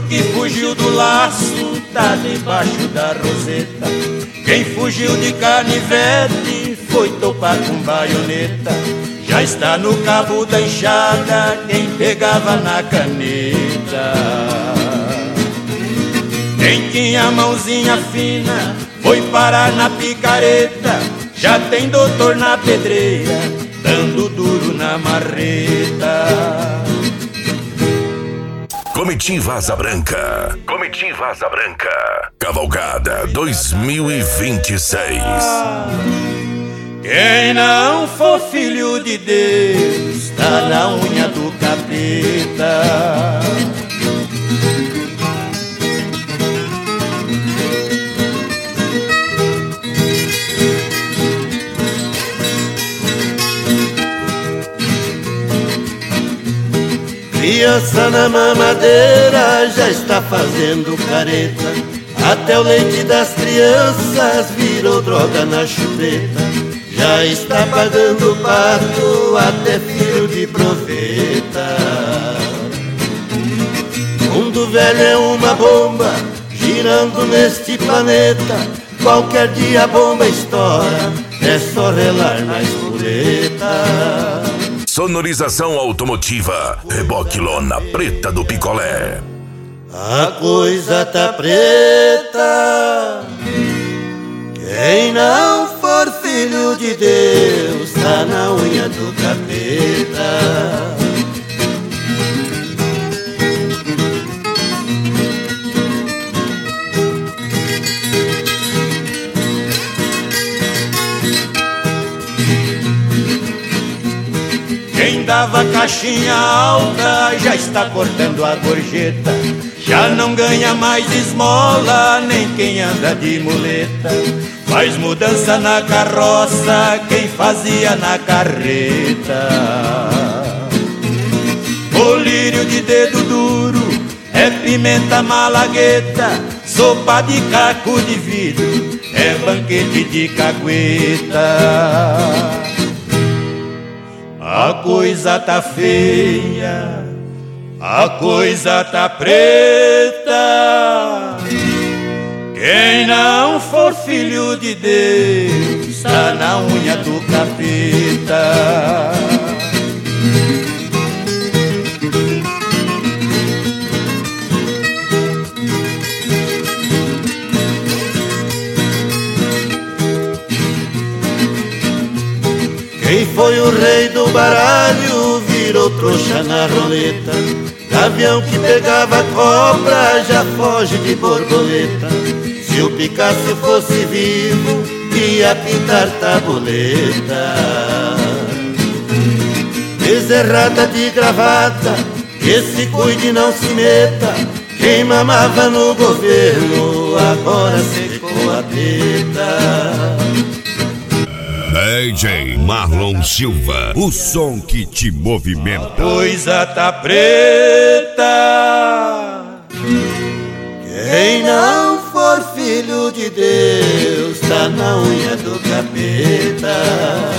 que fugiu do laço tá debaixo da roseta. Quem fugiu de canivete foi topar com baioneta. Já está no cabo da enxada quem pegava na caneta. Quem tinha mãozinha fina foi parar na picareta. Já tem doutor na pedreira dando duro na marreta. Comitiva Asa Branca. Comitiva Asa Branca. Cavalgada 2026. Quem não for filho de Deus tá na unha do capeta. Criança na mamadeira já está fazendo careta. Até o leite das crianças virou droga na chupeta. Já está pagando pato até filho de profeta. Mundo velho é uma bomba girando neste planeta. Qualquer dia a bomba estoura, é só relar na espoleta. Sonorização automotiva, reboque lona preta do picolé. A coisa tá preta. Quem não for filho de Deus tá na unha do capeta. Quem dava caixinha alta já está cortando a gorjeta. Já não ganha mais esmola nem quem anda de muleta. Faz mudança na carroça quem fazia na carreta. Colírio de dedo duro é pimenta malagueta. Sopa de caco de vidro é banquete de cagueta. A coisa tá feia, a coisa tá preta. Quem não for filho de Deus tá na unha do capeta. Quem foi o rei do baralho virou trouxa na roleta. Gavião que pegava cobra já foge de borboleta. Se o Picasso fosse vivo ia pintar tabuleta. Bezerrada de gravata, que se cuide não se meta. Quem mamava no governo agora secou a teta. DJ Marlon Silva, o som que te movimenta. A coisa tá preta. Quem não for filho de Deus tá na unha do capeta.